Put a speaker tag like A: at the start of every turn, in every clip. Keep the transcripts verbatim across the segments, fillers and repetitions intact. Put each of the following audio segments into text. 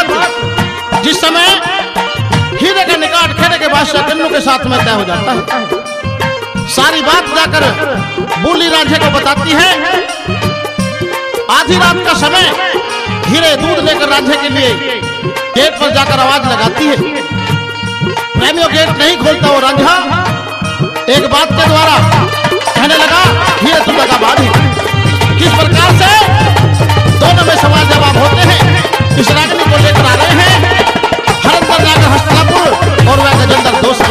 A: बात जिस समय हीरे का निकाट खेड़े के बादशाह किन्नू के साथ में तय हो जाता है, सारी बात जाकर बूली रांझे को बताती है। आधी रात का समय हीरे दूध लेकर रांझे के लिए गेट पर जाकर आवाज लगाती है। प्रेमियों गेट नहीं खोलता वो रांझा एक बात के द्वारा कहने लगा, हीरे तुम लगा बात है। किस प्रकार से दोनों में सवाल जवाब होते हैं। इस रागनी को लेकर आ रहे हैं हरंदर नागर हस्तनापुर और वह गजेंद्र दोस्त।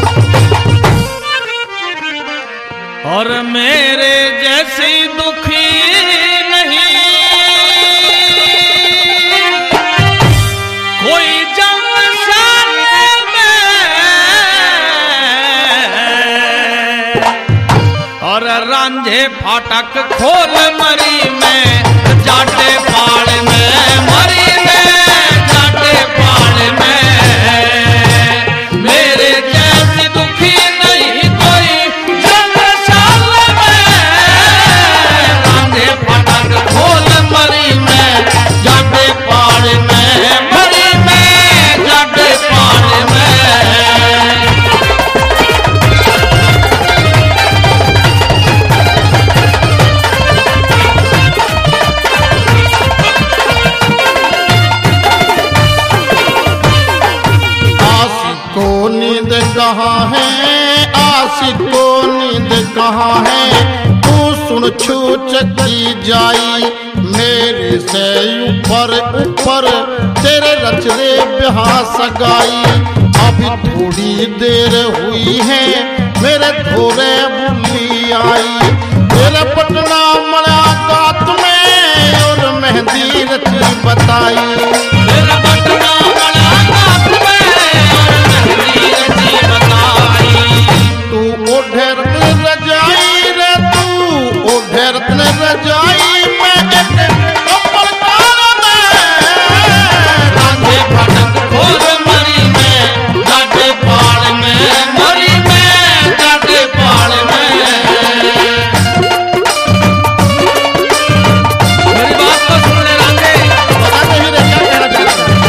B: और मेरे जैसी दुखी नहीं कोई जमशान में, और रांझे फाटक खोल मरी में जाटे पाड़ में, मरी में जाटे पाड़ में। मेरे जैसी दुखी नहीं कोई जमशान में, रांझे फाटक खोल मरी में जाटे पाड़ में, मरी में जाटे पाड़ में।
A: कहाँ है आशिको नींद कहाँ है, तू सुन छूच की जाई मेरे से ऊपर ऊपर तेरे रचरे ब्याह सगाई। अभी थोड़ी देर हुई है मेरे धोरे बुल्ली आई, तेरे पटना मुलाकात में और मेहंदी रची बताई।
B: मेरा पटना मुलाकात में
A: तू ओ ढेर रजाई रे, तू ओ ढेर रजाई में कपड़कार में,
B: रांझे फाटक खोल मरी में जाटे पाड़ में, मरी में जाटे पाड़ में। मेरी बात तो सुन ले रांझे,
A: बताते ही रे क्या कहना चाहते हैं।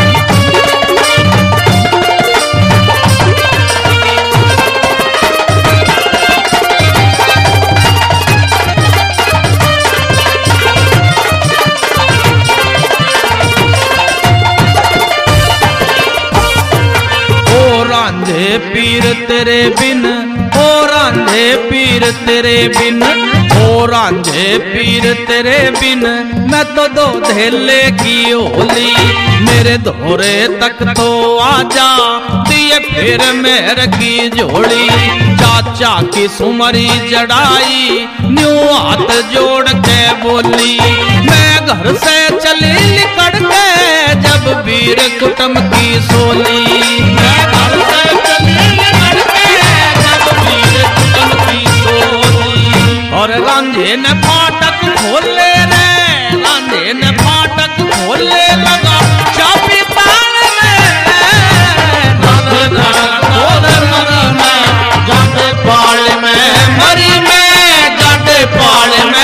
B: रांझे पीर तेरे बिन, ओ रांझे पीर तेरे बिन, ओ रांझे पीर तेरे बिन मैं तो दो धेले की होली। मेरे धोरे तक तो आजा दिए फिर मेहर की झोली। चाचा की सुमरी जड़ाई न्यू हाथ जोड़ के बोली, मैं घर से चली निकल के जब वीर कुटुंब की सोली। मैं घर से चली निकल के जब वीर कुटुंब की सोली। और रांझे ने फाटक खोले रे, रांझे ने फाटक खोले लगा चाबी तार में, रांझे खोल मरी में जाटे पाड़ में, मरी में जाटे पाड़ में।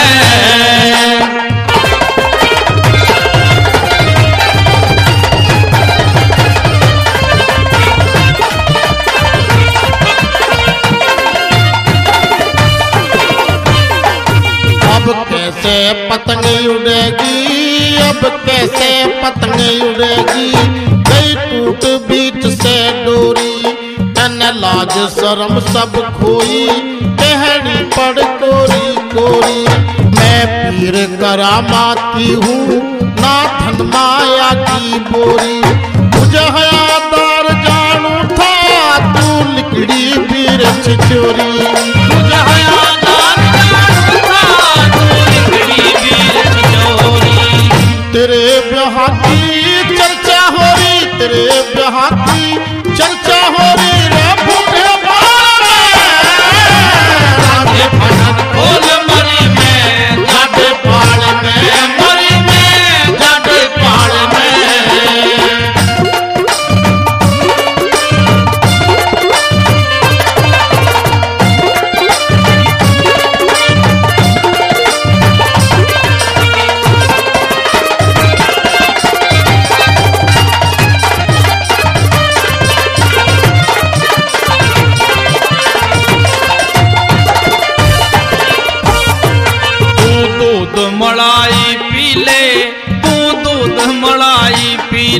A: अब कैसे पतंग उड़ेगी, अब कैसे पतंग उड़ेगी, गई टूट बीच से डोरी। तन लाज शर्म सब खोई कहनी पड़ कोरी कोरी। मैं पीर करामाती हूँ ना धन माया की बोरी। मुझे हयादार जानू था तू लिकड़ी पीर छिचोरी।
B: मुझे हयादार जानू था तू लिकड़ी पीर छिचोरी।
A: तेरे ब्याह की चर्चा हो रही, तेरे ब्याह की चर्चा हो रही रे भूखे बाल में।
B: रांझे फाटक खोल मरी में जाटे पाड़ में, मरी में जाटे पाड़ में।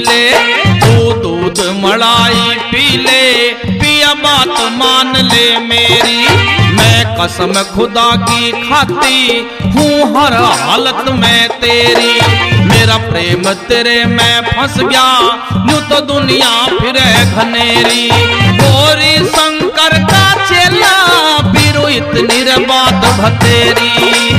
B: ले, तू दूध मलाई पी ले, पिया बात मान ले मेरी। मैं कसम खुदा की खाती हूँ हर हालत में तेरी। मेरा प्रेम तेरे में फंस गया, यूं तो दुनिया फिरे घनेरी। गौरी शंकर का चेला, बीरू इतनी रे बात भतेरी।